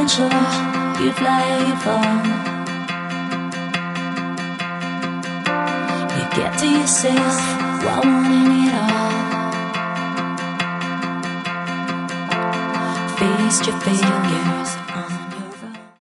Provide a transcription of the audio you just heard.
sure you fly or you fall. You get to yourself while wanting it all. Faced your failures.